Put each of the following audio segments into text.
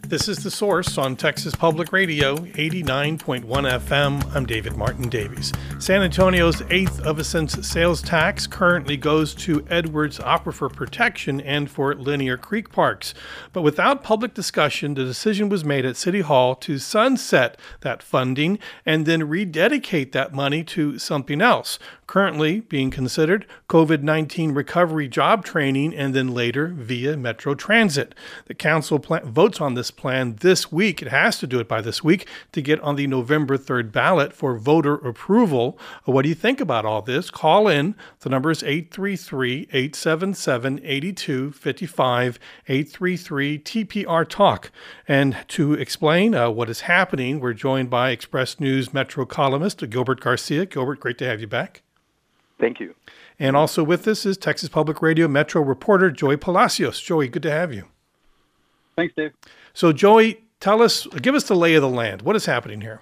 This is The Source on Texas Public Radio, 89.1 FM. I'm David Martin Davies. San Antonio's 8th of a cent sales tax currently goes to Edwards Aquifer Protection and for Linear Creek Parks. But without public discussion, the decision was made at City Hall to sunset that funding and then rededicate that money to something else. Currently being considered COVID-19 recovery job training and then later via Metro Transit. The council votes on this plan this week. It has to do it by this week to get on the November 3rd ballot for voter approval. What do you think about all this? Call in. The number is 833-877-8255, 833-TPR-TALK. And to explain what is happening, we're joined by Express News Metro columnist Gilbert Garcia. Gilbert, great to have you back. Thank you. And also with us is Texas Public Radio Metro reporter Joey Palacios. Joey, good to have you. Thanks, Dave. So, Joey, give us the lay of the land. What is happening here?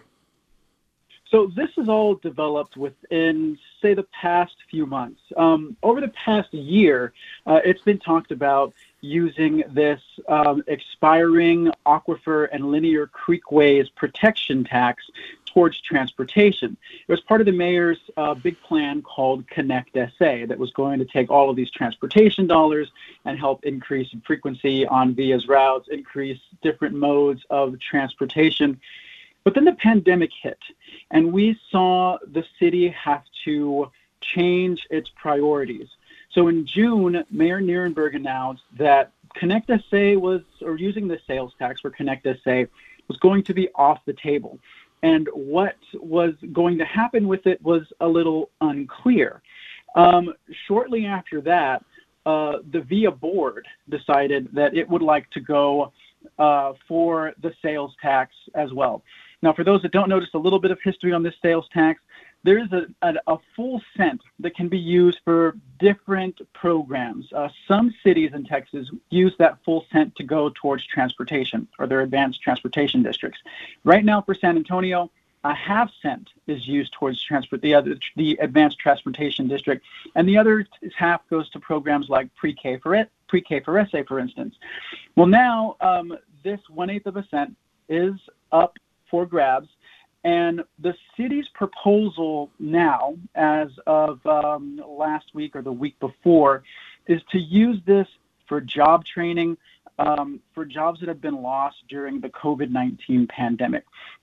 So this is all developed within, say, the past few months. Over the past year, it's been talked about using this expiring aquifer and linear creekways protection tax towards transportation. It was part of the mayor's big plan called Connect SA that was going to take all of these transportation dollars and help increase frequency on VIA's routes, increase different modes of transportation. But then the pandemic hit, and we saw the city have to change its priorities. So in June, Mayor Nierenberg announced that Connect SA using the sales tax for Connect SA was going to be off the table. And what was going to happen with it was a little unclear. Shortly after that, the VIA board decided that it would like to go for the sales tax as well. Now, for those that don't know, just a little bit of history on this sales tax. There is a full cent that can be used for different programs. Some cities in Texas use that full cent to go towards transportation or their advanced transportation districts. Right now for San Antonio, a half cent is used towards the advanced transportation district, and the other half goes to programs like pre-K for SA, for instance. Well, now this 1/8 of a cent is up for grabs. And the city's proposal now, as of last week or the week before, is to use this for job training for jobs that have been lost during the COVID-19 pandemic.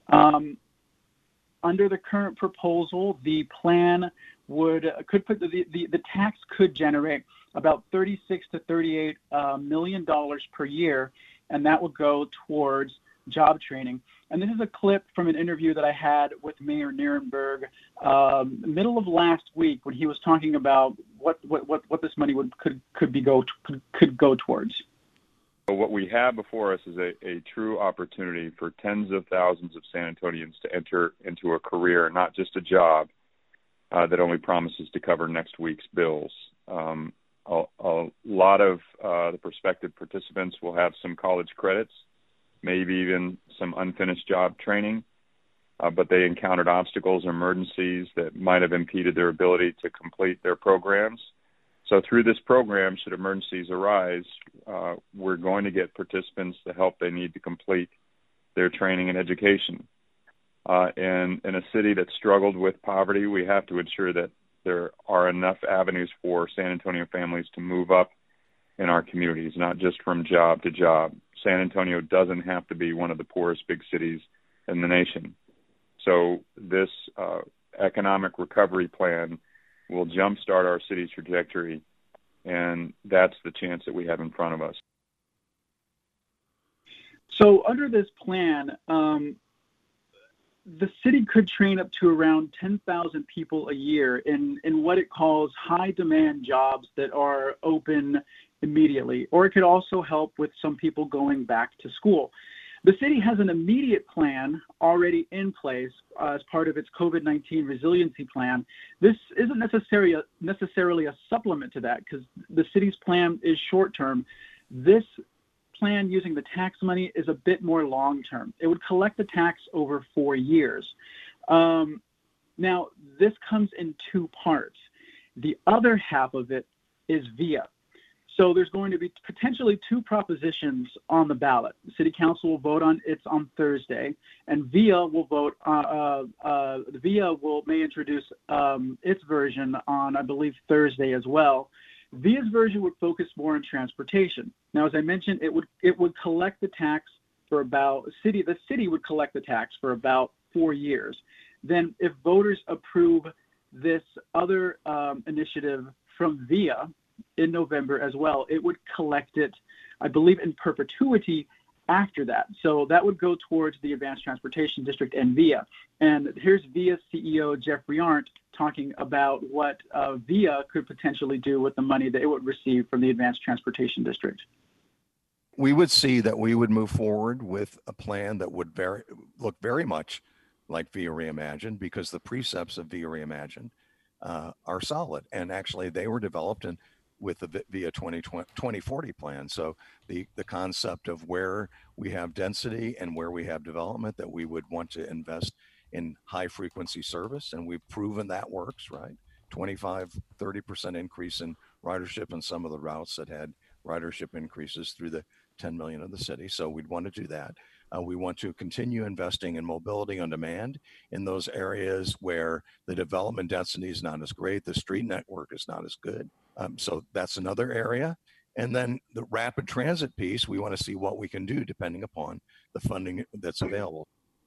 Under the current proposal, the plan the tax could generate about $36 to $38 million per year, and that would go towards job training. And this is a clip from an interview that I had with Mayor Nierenberg middle of last week when he was talking about what this money could go towards. What we have before us is a true opportunity for tens of thousands of San Antonians to enter into a career, not just a job that only promises to cover next week's bills. A lot of the prospective participants will have some college credits, maybe even some unfinished job training, but they encountered obstacles or emergencies that might have impeded their ability to complete their programs. So through this program, should emergencies arise, we're going to get participants the help they need to complete their training and education. And in a city that struggled with poverty, we have to ensure that there are enough avenues for San Antonio families to move up in our communities, not just from job to job. San Antonio doesn't have to be one of the poorest big cities in the nation. So this economic recovery plan will jumpstart our city's trajectory, and that's the chance that we have in front of us. So under this plan, the city could train up to around 10,000 people a year in what it calls high-demand jobs that are open immediately, or it could also help with some people going back to school. The city has an immediate plan already in place as part of its COVID-19 resiliency plan. This isn't necessarily a supplement to that because the city's plan is short-term. This plan using the tax money is a bit more long-term. It would collect the tax over 4 years. Now, this comes in two parts. The other half of it is VIA. So there's going to be potentially two propositions on the ballot. The City Council will vote on it on Thursday, and VIA will vote. May introduce its version on, I believe, Thursday as well. VIA's version would focus more on transportation. Now, as I mentioned, it would collect the tax for about the city would collect the tax for about 4 years. Then, if voters approve this other initiative from VIA in November as well, it would collect it, I believe, in perpetuity after that. So that would go towards the Advanced Transportation District and VIA. And here's VIA CEO Jeffrey Arndt talking about what VIA could potentially do with the money that it would receive from the Advanced Transportation District. We would see that we would move forward with a plan that would look very much like VIA Reimagined, because the precepts of VIA Reimagined are solid. And actually, they were developed with the VIA 2040 plan. So the concept of where we have density and where we have development, that we would want to invest in high frequency service. And we've proven that works, right? 25-30% increase in ridership in some of the routes that had ridership increases through the 10 million of the city. So we'd want to do that. We want to continue investing in mobility on demand in those areas where the development density is not as great, the street network is not as good. So that's another area. And then the rapid transit piece, we want to see what we can do depending upon the funding that's available.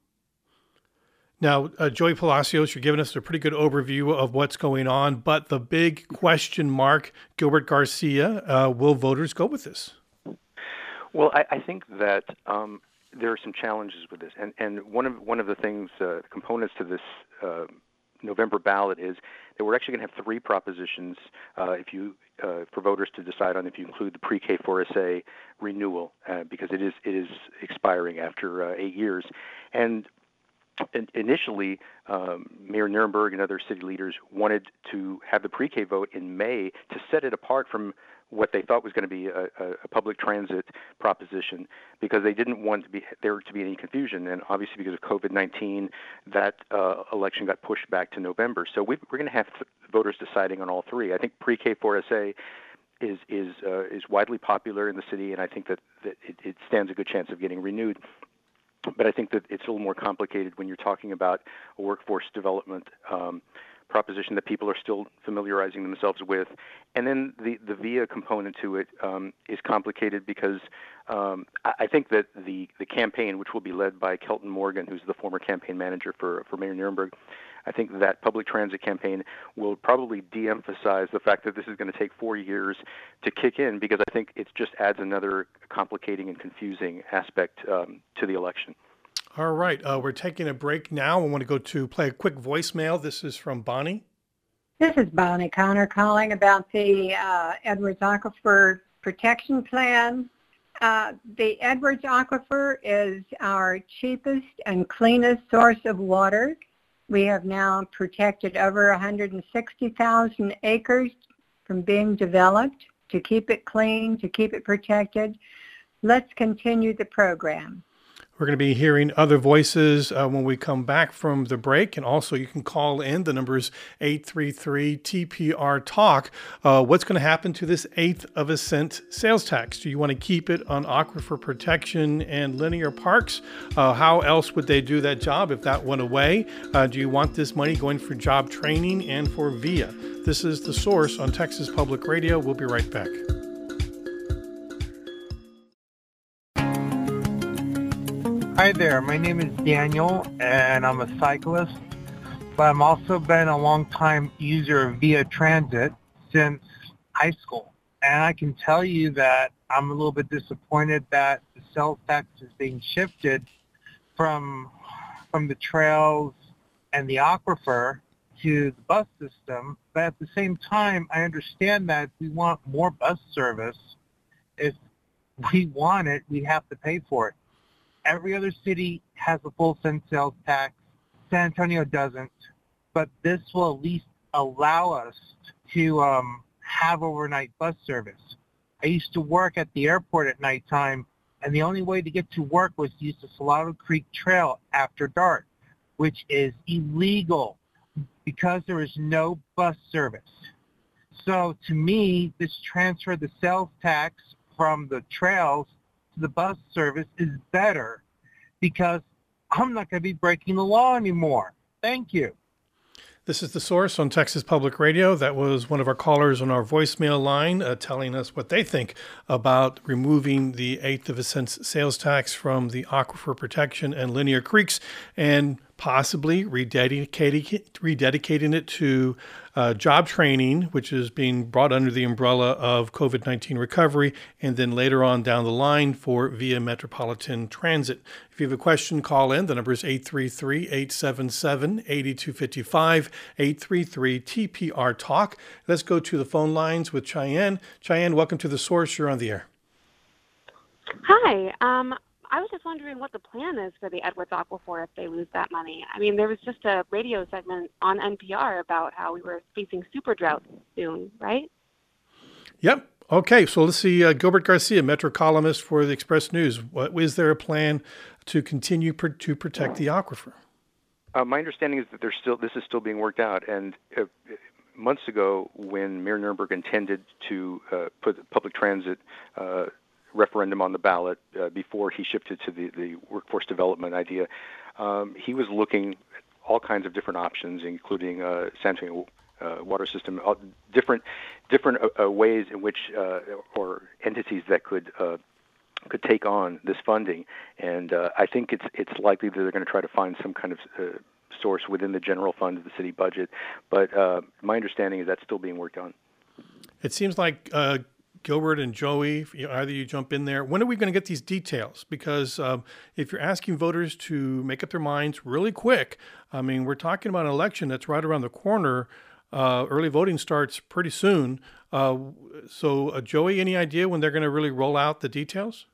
Now, Joey Palacios, you're giving us a pretty good overview of what's going on, but the big question mark, Gilbert Garcia, will voters go with this? Well, I think that there are some challenges with this, and one of the things, components to this November ballot is that we're actually going to have three propositions for voters to decide on if you include the pre-K 4SA renewal, because it is expiring after 8 years, and initially, Mayor Nirenberg and other city leaders wanted to have the pre-K vote in May to set it apart from what they thought was going to be a public transit proposition, because they didn't want there to be any confusion. And obviously, because of COVID-19, that election got pushed back to November. So we're going to have voters deciding on all three. I think pre-K 4SA is widely popular in the city, and I think that it stands a good chance of getting renewed. But I think that it's a little more complicated when you're talking about a workforce development proposition that people are still familiarizing themselves with. And then the VIA component to it is complicated because I think that the campaign, which will be led by Kelton Morgan, who's the former campaign manager for Mayor Nirenberg, I think that public transit campaign will probably de-emphasize the fact that this is going to take 4 years to kick in, because I think it just adds another complicating and confusing aspect to the election. All right. We're taking a break now. I want to go to play a quick voicemail. This is from Bonnie. This is Bonnie Connor calling about the Edwards Aquifer Protection Plan. The Edwards Aquifer is our cheapest and cleanest source of water. We have now protected over 160,000 acres from being developed to keep it clean, to keep it protected. Let's continue the program. We're going to be hearing other voices when we come back from the break. And also you can call in. The number is 833-TPR-TALK. What's going to happen to this 1/8 of a cent sales tax? Do you want to keep it on aquifer protection and linear parks? How else would they do that job if that went away? Do you want this money going for job training and for VIA? This is The Source on Texas Public Radio. We'll be right back. Hi there, my name is Daniel, and I'm a cyclist, but I've also been a long-time user of VIA Transit since high school. And I can tell you that I'm a little bit disappointed that the sales tax is being shifted from the trails and the aquifer to the bus system. But at the same time, I understand that if we want more bus service, if we want it, we have to pay for it. Every other city has a full cent sales tax. San Antonio doesn't, but this will at least allow us to have overnight bus service. I used to work at the airport at nighttime, and the only way to get to work was to use the Salado Creek Trail after dark, which is illegal because there is no bus service. So to me, this transfer of the sales tax from the trails to the bus service is better because I'm not going to be breaking the law anymore. Thank you. This is The Source on Texas Public Radio. That was one of our callers on our voicemail line telling us what they think about removing the 1/8 of a cent sales tax from the aquifer protection and linear creeks and possibly rededicating it to job training, which is being brought under the umbrella of COVID-19 recovery, and then later on down the line for Via Metropolitan Transit. If you have a question, call in. The number is 833-877-8255, 833-TPR-TALK. Let's go to the phone lines with Cheyenne. Cheyenne, welcome to The Source. You're on the air. Hi. I was just wondering what the plan is for the Edwards Aquifer if they lose that money. I mean, there was just a radio segment on NPR about how we were facing super drought soon, right? Yep. Okay, so let's see. Gilbert Garcia, Metro columnist for the Express News. Is there a plan to continue to protect the aquifer? My understanding is that this is still being worked out. And months ago, when Mayor Nirenberg intended to put public transit referendum on the ballot before he shifted to the workforce development idea, he was looking at all kinds of different options, including San Antonio water system, different ways in which or entities that could take on this funding. And I think it's likely that they're going to try to find some kind of source within the general fund of the city budget. But my understanding is that's still being worked on. It seems like Gilbert and Joey, either you jump in there. When are we going to get these details? Because if you're asking voters to make up their minds really quick, I mean, we're talking about an election that's right around the corner. Early voting starts pretty soon. So, Joey, any idea when they're going to really roll out the details?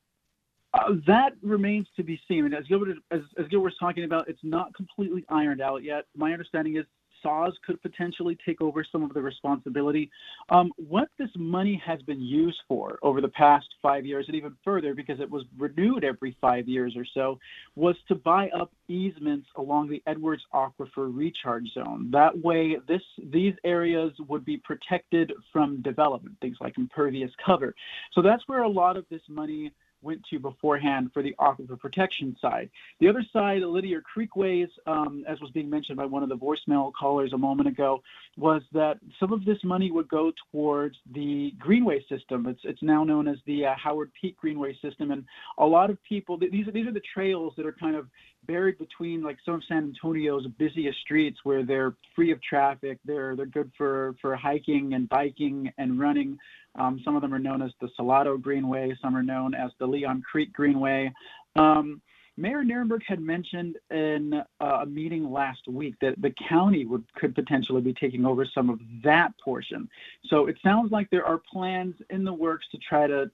That remains to be seen. And as Gilbert was talking about, it's not completely ironed out yet. My understanding is SAWS could potentially take over some of the responsibility. What this money has been used for over the past 5 years, and even further because it was renewed every 5 years or so, was to buy up easements along the Edwards Aquifer recharge zone. That way, these areas would be protected from development, things like impervious cover. So that's where a lot of this money went to beforehand for the aquifer protection side. The other side, the linear creekways, as was being mentioned by one of the voicemail callers a moment ago, was that some of this money would go towards the greenway system. It's now known as the Howard Peak Greenway System, and a lot of people, these are the trails that are kind of buried between like some of San Antonio's busiest streets where they're free of traffic. They're good for hiking and biking and running. Some of them are known as the Salado Greenway. Some are known as the Leon Creek Greenway. Mayor Nirenberg had mentioned in a meeting last week that the county could potentially be taking over some of that portion. So it sounds like there are plans in the works to try to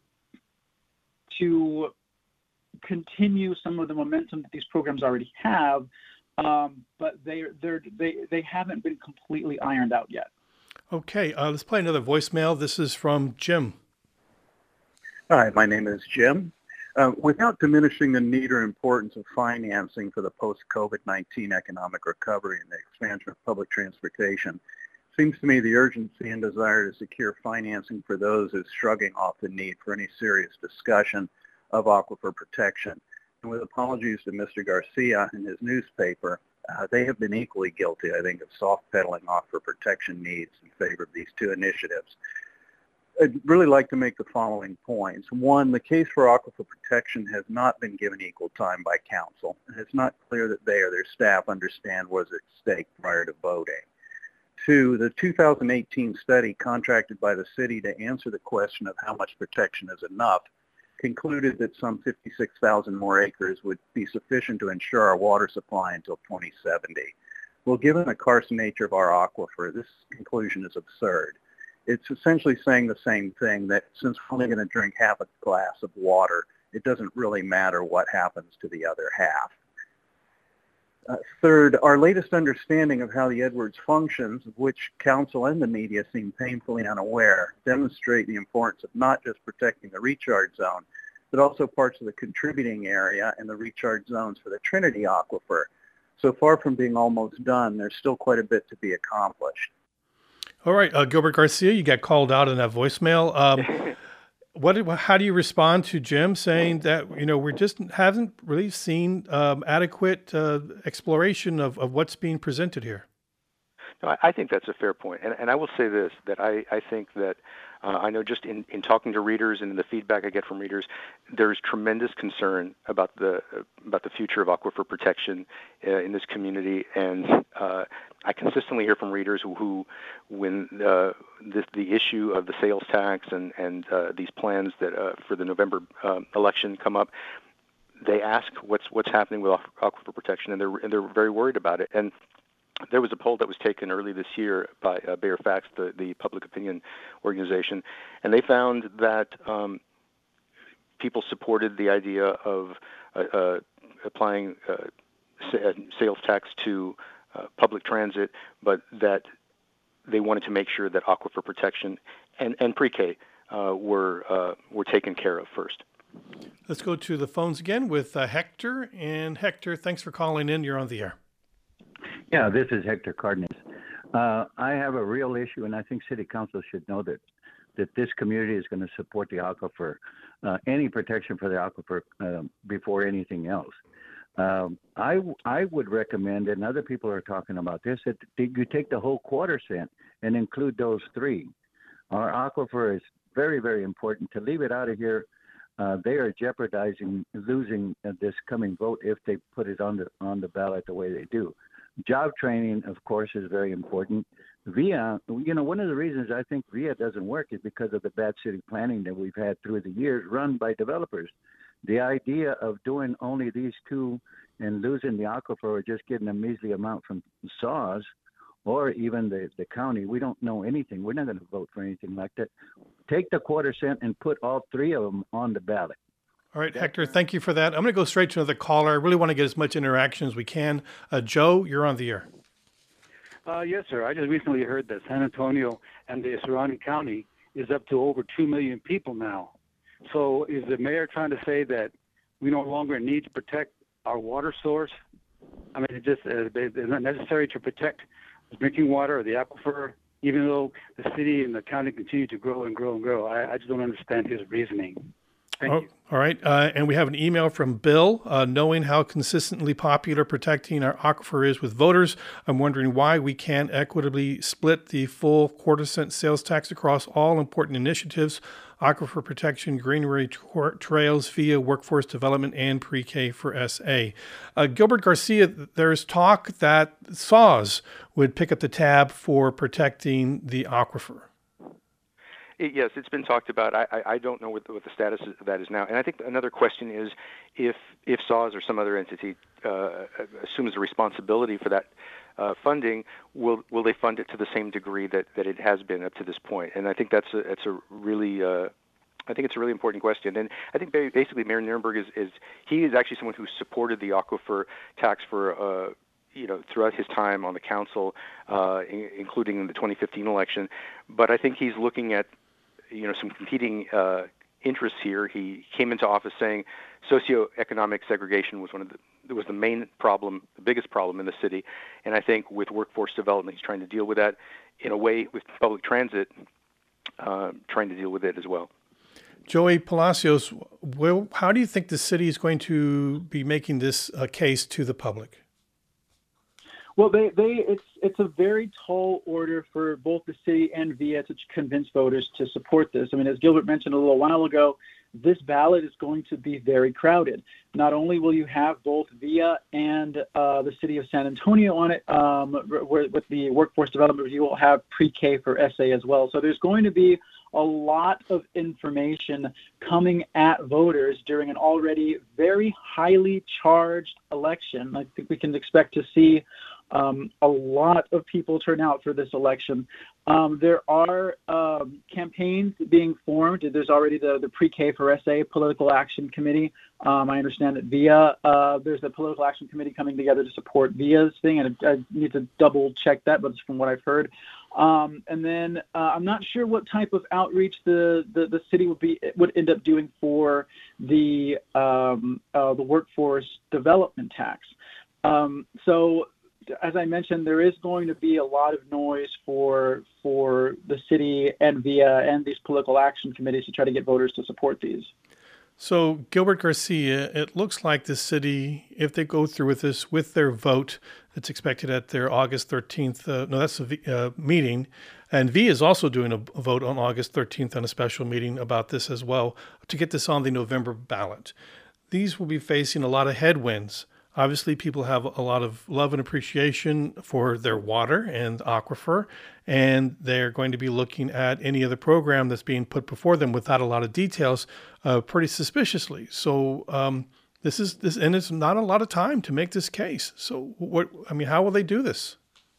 continue some of the momentum that these programs already have, but they haven't been completely ironed out yet. Okay, let's play another voicemail. This is from Jim. Hi, my name is Jim. Without diminishing the need or importance of financing for the post-COVID-19 economic recovery and the expansion of public transportation, it seems to me the urgency and desire to secure financing for those is shrugging off the need for any serious discussion of aquifer protection. And with apologies to Mr. Garcia and his newspaper, they have been equally guilty, I think, of soft-pedaling aquifer protection needs in favor of these two initiatives. I'd really like to make the following points. One, the case for aquifer protection has not been given equal time by council, and it's not clear that they or their staff understand what is at stake prior to voting. Two, the 2018 study contracted by the city to answer the question of how much protection is enough concluded that some 56,000 more acres would be sufficient to ensure our water supply until 2070. Well, given the carcinate nature of our aquifer, this conclusion is absurd. It's essentially saying the same thing, that since we're only going to drink half a glass of water, it doesn't really matter what happens to the other half. Third, our latest understanding of how the Edwards functions, of which council and the media seem painfully unaware, demonstrate the importance of not just protecting the recharge zone, but also parts of the contributing area and the recharge zones for the Trinity Aquifer. So far from being almost done, there's still quite a bit to be accomplished. All right, Gilbert Garcia, you got called out in that voicemail. How do you respond to Jim saying that, we just haven't really seen adequate exploration of what's being presented here? No, I think that's a fair point. And I will say this, that I think that I know just in talking to readers and in the feedback I get from readers, there's tremendous concern about the future of aquifer protection in this community. And I consistently hear from readers who when the issue of the sales tax and these plans that for the November election come up, they ask what's happening with aquifer protection, and they're very worried about it. And there was a poll that was taken early this year by Bayer Fax, the public opinion organization, and they found that people supported the idea of applying sales tax to public transit, but that they wanted to make sure that aquifer protection and pre-K were taken care of first. Let's go to the phones again with Hector. And Hector, thanks for calling in. You're on the air. Yeah, this is Hector Cardenas. I have a real issue, and I think City Council should know that this community is going to support the aquifer, any protection for the aquifer before anything else. I would recommend, and other people are talking about this, that you take the whole $0.25 and include those three. Our aquifer is very, very important. To leave it out of here, they are jeopardizing losing this coming vote if they put it on the ballot the way they do. Job training, of course, is very important. VIA, one of the reasons I think VIA doesn't work is because of the bad city planning that we've had through the years run by developers. The idea of doing only these two and losing the aquifer or just getting a measly amount from SAWS or even the county, we don't know anything. We're not going to vote for anything like that. Take the $0.25 and put all three of them on the ballot. All right, Hector, thank you for that. I'm going to go straight to another caller. I really want to get as much interaction as we can. Joe, you're on the air. Yes, sir. I just recently heard that San Antonio and the surrounding county is up to over 2 million people now. So is the mayor trying to say that we no longer need to protect our water source? I mean, it's not necessary to protect the drinking water or the aquifer, even though the city and the county continue to grow and grow and grow. I just don't understand his reasoning. Thank you. All right. And we have an email from Bill. Knowing how consistently popular protecting our aquifer is with voters, I'm wondering why we can't equitably split the full $0.25 sales tax across all important initiatives, aquifer protection, greenery trails, via workforce development, and pre-K for SA. Gilbert Garcia, there's talk that SAWS would pick up the tab for protecting the aquifer. Yes, it's been talked about. I don't know what the status of that is now. And I think another question is if SAWS or some other entity assumes the responsibility for that funding, will they fund it to the same degree that it has been up to this point? And I think it's a really important question. And I think basically Mayor Nirenberg he is actually someone who supported the aquifer tax for throughout his time on the council, including in the 2015 election. But I think he's looking at some competing interests here. He came into office saying socioeconomic segregation was the main problem, the biggest problem in the city. And I think with workforce development, he's trying to deal with that in a way with public transit, trying to deal with it as well. Joey Palacios, how do you think the city is going to be making this case to the public? Well, it's a very tall order for both the city and VIA to convince voters to support this. I mean, as Gilbert mentioned a little while ago, this ballot is going to be very crowded. Not only will you have both VIA and the city of San Antonio on it, with the workforce development, you will have pre-K for SA as well. So there's going to be a lot of information coming at voters during an already very highly charged election. I think we can expect to see a lot of people turn out for this election. There are campaigns being formed. There's already the pre-K for SA Political Action Committee. I understand that VIA, there's a Political Action Committee coming together to support VIA's thing, and I need to double check that, but it's from what I've heard. And then I'm not sure what type of outreach the city would end up doing for the workforce development tax. So as I mentioned, there is going to be a lot of noise for the city and VIA and these political action committees to try to get voters to support these. So, Gilbert Garcia, it looks like the city, if they go through with this, with their vote that's expected at their August 13th, that's a meeting, and VIA is also doing a vote on August 13th on a special meeting about this as well, to get this on the November ballot. These will be facing a lot of headwinds. Obviously, people have a lot of love and appreciation for their water and aquifer, and they're going to be looking at any other program that's being put before them without a lot of details pretty suspiciously. So this and it's not a lot of time to make this case. So how will they do this?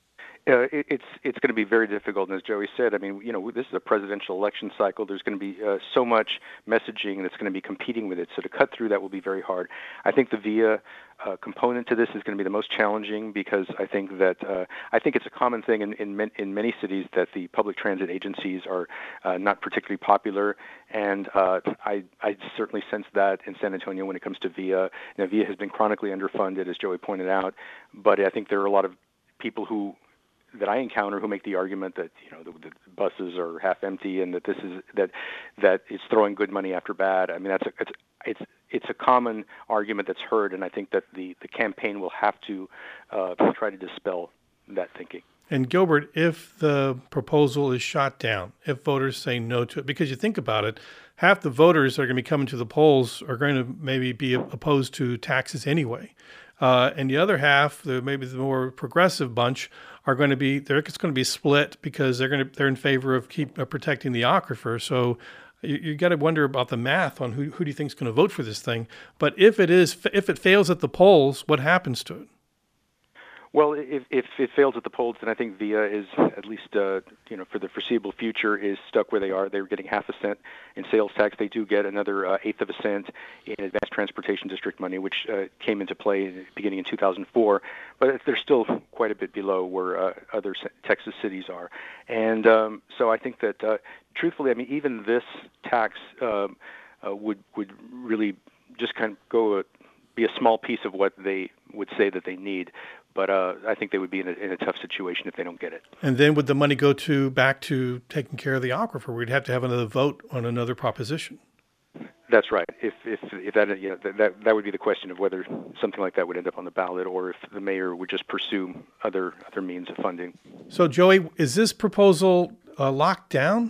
It's going to be very difficult, and as Joey said, I mean, this is a presidential election cycle. There's going to be so much messaging that's going to be competing with it. So to cut through that will be very hard. I think the VIA component to this is going to be the most challenging, because I think it's a common thing in many cities that the public transit agencies are not particularly popular, and I certainly sense that in San Antonio when it comes to VIA. VIA has been chronically underfunded, as Joey pointed out, but I think there are a lot of people that I encounter who make the argument that the buses are half empty and that that it's throwing good money after bad. I mean, it's a common argument that's heard, and I think that the campaign will have to try to dispel that thinking. And Gilbert, if the proposal is shot down, if voters say no to it, because you think about it, half the voters that are going to be coming to the polls are going to maybe be opposed to taxes anyway. And the other half, maybe the more progressive bunch, are going to be it's going to be split because they're in favor of protecting the aquifer. So you got to wonder about the math on who do you think is going to vote for this thing. But if it fails at the polls, what happens to it? Well, if it fails at the polls, then I think VIA is, at least for the foreseeable future, is stuck where they are. They're getting 0.5 cent in sales tax. They do get another 1/8 of a cent in advanced transportation district money, which came into play beginning in 2004. But they're still quite a bit below where other Texas cities are. And so I think that, truthfully, I mean, even this tax would really just kind of be a small piece of what they would say that they need. But I think they would be in a tough situation if they don't get it. And then would the money go back to taking care of the aquifer? We'd have to have another vote on another proposition. That's right. If that that would be the question of whether something like that would end up on the ballot, or if the mayor would just pursue other means of funding. So, Joey, is this proposal locked down?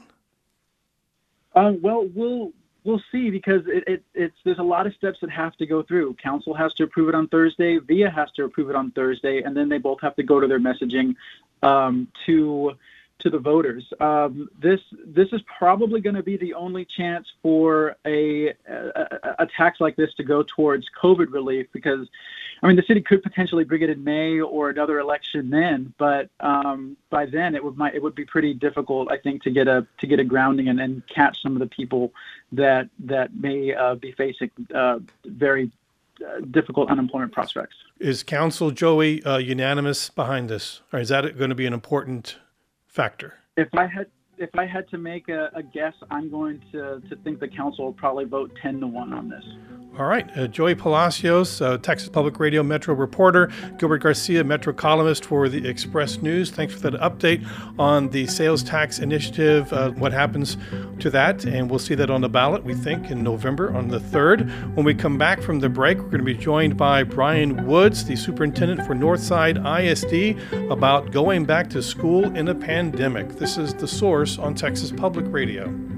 Well, we'll see, because there's a lot of steps that have to go through. Council has to approve it on Thursday. VIA has to approve it on Thursday, and then they both have to go to their messaging to the voters. This is probably going to be the only chance for a tax like this to go towards COVID relief, because I mean the city could potentially bring it in May or another election then, but by then it would be pretty difficult, I think, to get a grounding and catch some of the people that may be facing very difficult unemployment prospects. Is Council, Joey, unanimous behind this, or is that going to be an important factor? If I had to make a guess, I'm going to think the council will probably vote 10-1 on this. All right. Joey Palacios, Texas Public Radio Metro reporter, Gilbert Garcia, Metro columnist for the Express News. Thanks for that update on the sales tax initiative, what happens to that. And we'll see that on the ballot, we think, in November on the 3rd. When we come back from the break, we're going to be joined by Brian Woods, the superintendent for Northside ISD, about going back to school in a pandemic. This is The Source on Texas Public Radio.